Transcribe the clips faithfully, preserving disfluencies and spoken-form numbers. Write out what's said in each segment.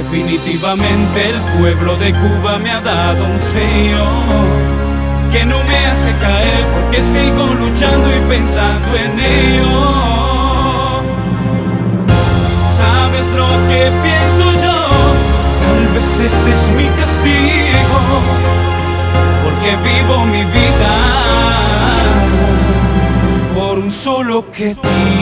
Definitivamente el pueblo de Cuba me ha dado un sello que no me hace caer, porque sigo luchando y pensando en ello. ¿Sabes lo que pienso yo? Tal vez ese es mi castigo, porque vivo mi vida por un solo objetivo.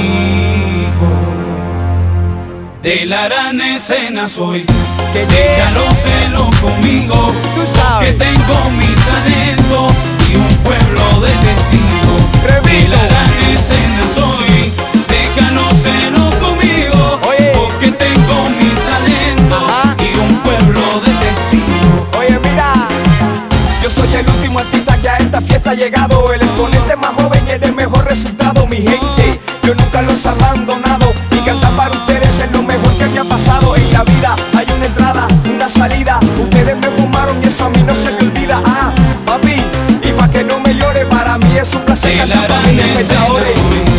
De la gran escena soy, que déjalo celo conmigo, tú sabes que tengo mi talento y un pueblo de testigos. De la gran escena soy, déjalo celo conmigo, oye, porque tengo mi talento, ajá, y un pueblo de testigos. Oye, mira, yo soy el último artista que a esta fiesta ha llegado, el exponente más joven y el de mejor resultado, mi gente. Yo nunca los he abandonado y cantar para ustedes es lo mejor que me ha pasado en la vida. Hay una entrada, una salida, ustedes me fumaron y eso a mí no se me olvida. Ah, papi, y pa' que no me llore, para mí es un placer cantar para mis espectadores.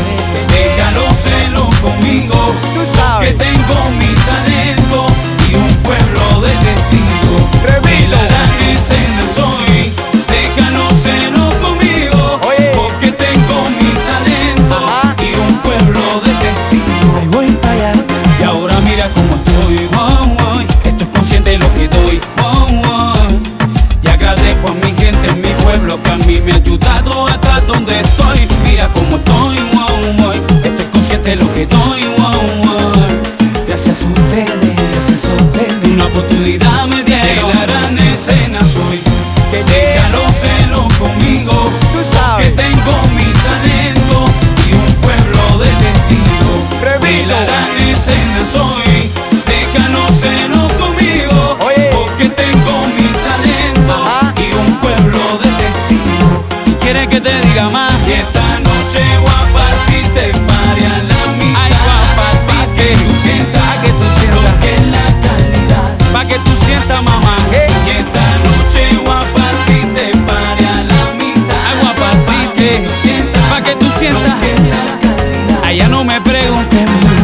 Déjalo celo conmigo, tú sabes que tengo mi talento y un pueblo de testigos. De la gran escena soy, déjalo celo conmigo, oye, porque tengo mi talento, ajá, y un pueblo de testigos. Ahí voy para allá y ahora mira cómo estoy, wow, wow. Estoy consciente de lo que doy, wow, wow. Y agradezco a mi gente en mi pueblo que a mí me ha ayudado hasta donde estoy. Mira cómo estoy, wow, wow. Estoy consciente de lo que doy, wow, wow. Gracias a ustedes, gracias a ustedes, una oportunidad me dieron. De la gran escena soy, que déjalo celo conmigo, tú sabes que tengo mi talento y un pueblo de testigos. De la gran escena soy, déjalo celo conmigo, oye, porque tengo mi talento, ajá, y un pueblo de testigos. ¿Y quieres que te diga más? Y esta noche voy a partirte para la mitad. Ay, voy a partir, pa' que tú sientas, pa' que tú sientas lo que es la calidad, pa' que tú sientas, mamá. Hey. Y esta noche voy a partirte para la mitad. Ay, voy a partir, que tú sientas, pa' que tú sientas lo que es la calidad. Allá no me preguntes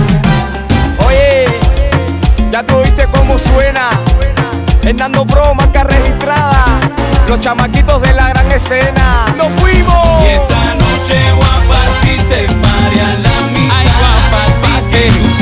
más. Oye, ya tú oíste cómo suena. Hernando Bro, marca registrada. Los chamaquitos de la gran escena. ¡Nos fuimos! Y esta noche voy a partirte para la mitad. Ay, voy a partir, que tú